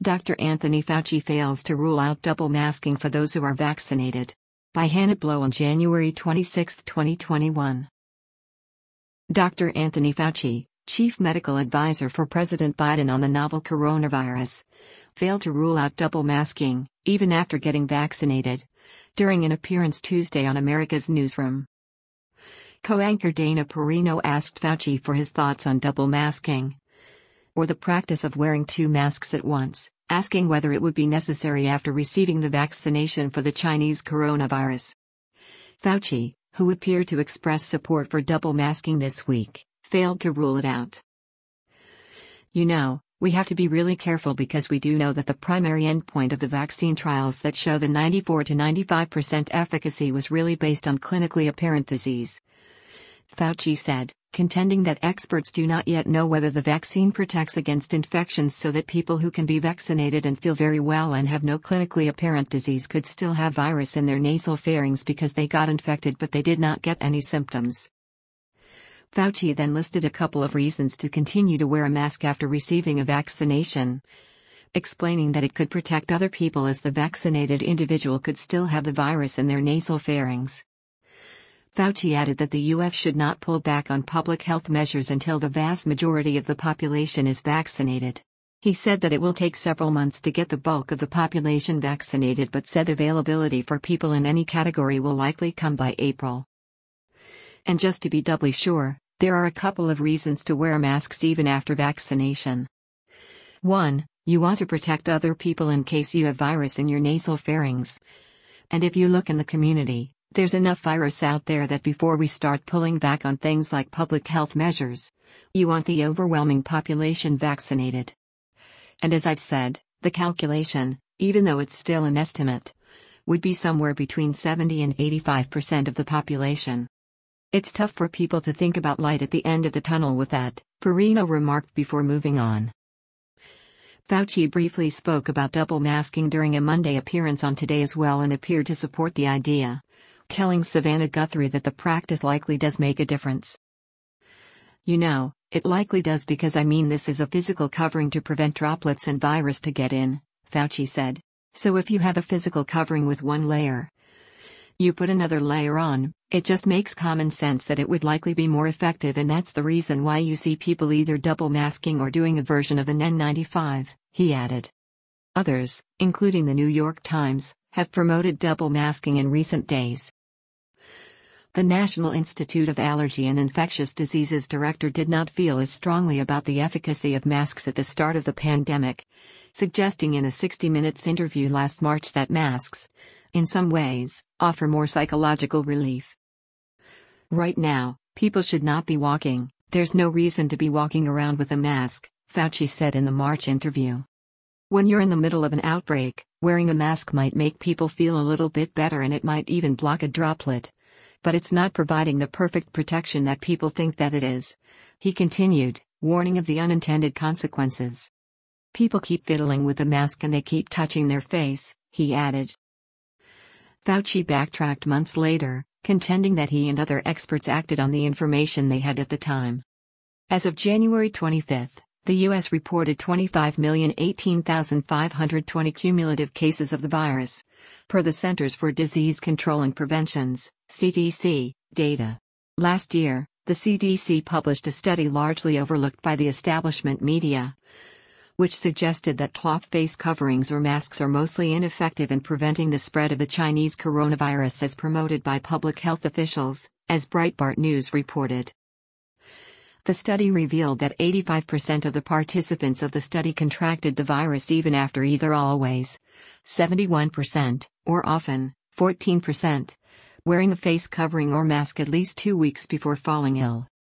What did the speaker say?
Dr. Anthony Fauci fails to rule out double masking for those who are vaccinated. By Hannah Blow on January 26, 2021. Dr. Anthony Fauci, chief medical advisor for President Biden on the novel coronavirus, failed to rule out double masking, even after getting vaccinated, during an appearance Tuesday on America's Newsroom. Co-anchor Dana Perino asked Fauci for his thoughts on double masking, or the practice of wearing two masks at once, asking whether it would be necessary after receiving the vaccination for the Chinese coronavirus. Fauci, who appeared to express support for double masking this week, failed to rule it out. "You know, we have to be really careful because we do know that the primary endpoint of the vaccine trials that show the 94 to 95% efficacy was really based on clinically apparent disease," Fauci said, contending that experts do not yet know whether the vaccine protects against infections so that people who can be vaccinated and feel very well and have no clinically apparent disease could still have virus in their nasal pharynx because they got infected but they did not get any symptoms. Fauci then listed a couple of reasons to continue to wear a mask after receiving a vaccination, explaining that it could protect other people as the vaccinated individual could still have the virus in their nasal pharynx. Fauci added that the U.S. should not pull back on public health measures until the vast majority of the population is vaccinated. He said that it will take several months to get the bulk of the population vaccinated, but said availability for people in any category will likely come by April. And just to be doubly sure, there are a couple of reasons to wear masks even after vaccination. 1. You want to protect other people in case you have virus in your nasal pharynx. And if you look in the community, there's enough virus out there that before we start pulling back on things like public health measures, you want the overwhelming population vaccinated. And as I've said, the calculation, even though it's still an estimate, would be somewhere between 70 and 85% of the population. It's tough for people to think about light at the end of the tunnel with that, Perino remarked before moving on. Fauci briefly spoke about double masking during a Monday appearance on Today as well and appeared to support the idea, telling Savannah Guthrie that the practice likely does make a difference. "You know, it likely does because this is a physical covering to prevent droplets and virus to get in," Fauci said. "So if you have a physical covering with one layer, you put another layer on, it just makes common sense that it would likely be more effective, and that's the reason why you see people either double masking or doing a version of an N95, he added. Others, including the New York Times, have promoted double masking in recent days. The National Institute of Allergy and Infectious Diseases director did not feel as strongly about the efficacy of masks at the start of the pandemic, suggesting in a 60 Minutes interview last March that masks, in some ways, offer more psychological relief. "Right now, people should not be walking, there's no reason to be walking around with a mask," Fauci said in the March interview. "When you're in the middle of an outbreak, wearing a mask might make people feel a little bit better and it might even block a droplet. But it's not providing the perfect protection that people think that it is," he continued, warning of the unintended consequences. "People keep fiddling with the mask and they keep touching their face," he added. Fauci backtracked months later, contending that he and other experts acted on the information they had at the time. As of January 25, the U.S. reported 25,018,520 cumulative cases of the virus, per the Centers for Disease Control and Prevention's (CDC) data. Last year, the CDC published a study largely overlooked by the establishment media, which suggested that cloth face coverings or masks are mostly ineffective in preventing the spread of the Chinese coronavirus as promoted by public health officials, as Breitbart News reported. The study revealed that 85% of the participants of the study contracted the virus even after either always, 71%, or often, 14%, wearing a face covering or mask at least 2 weeks before falling ill.